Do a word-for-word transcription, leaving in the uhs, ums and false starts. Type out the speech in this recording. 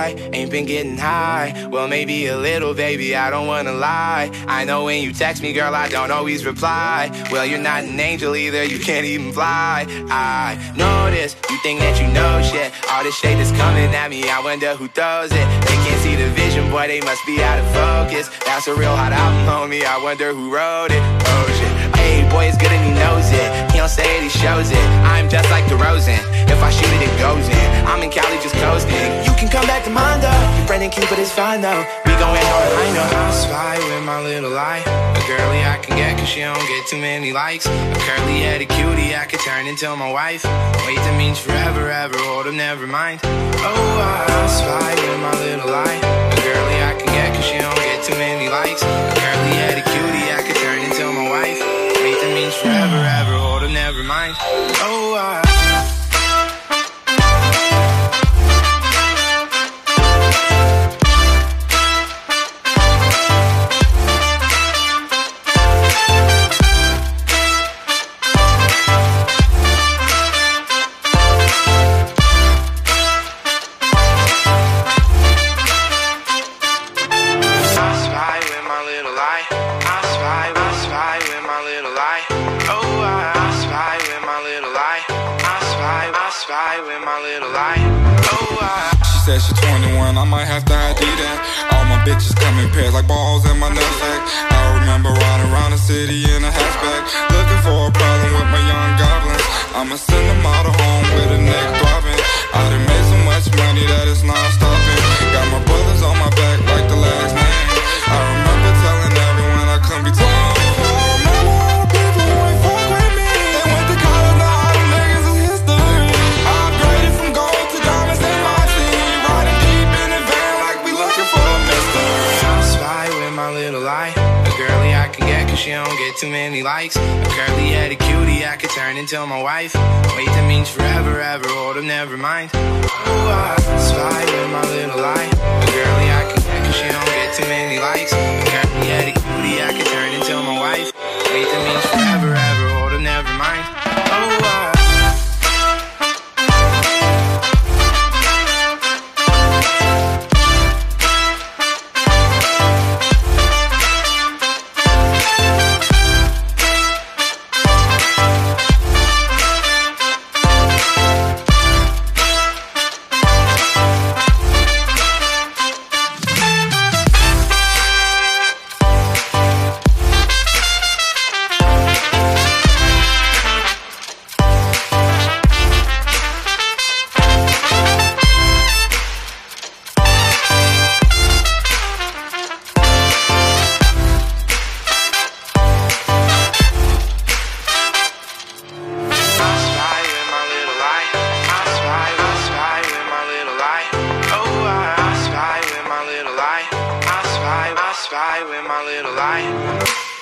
why ain't been getting high. Well, maybe a little, baby, I don't wanna lie. I know when you text me, girl, I don't always reply. Well, you're not an angel either, you can't even fly. I know this, you think that you know shit. All this shade that's coming at me, I wonder who throws it. They can't see the vision, boy, they must be out of focus. That's a real hot album, homie, I wonder who wrote it. Oh shit, hey, boy, it's good and he knows it. He don't say it, he shows it. I'm just like DeRozan, if I shoot it, it goes in. I'm in Cali just coasting. You can come back to mine though, your friend and Cupid is fine though. We going hard, I know. I spy with my little eye, a girly I can get cause she don't get too many likes. A curly headed cutie I could turn into my wife. Wait, that means forever, ever, hold up, never mind. Oh, I spy with my little eye, a girly I can get cause she don't get too many likes. A curly headed cutie I could turn into my wife. Wait, that means forever, ever, hold up, never mind. Oh, I she twenty-one, I might have to I D that. All my bitches come in pairs like balls in my nutsack. I remember riding around the city in a hatchback, looking for a problem with my young goblins. I'ma send them all to home with a neck throbbing. I done made so much money that it's non-stopping. Got my brothers on my back like the last name. I remember telling everyone I couldn't be told. She don't get too many likes. A curly headed cutie I could turn into my wife. Wait, that means forever, ever, hold up, never mind. Oh, I spy with my little eye, a girly I can get cause she don't get too many likes. A curly headed cutie I could turn into my wife. Wait, that means forever, ever, hold up, never mind. Oh, I spy with my little eye.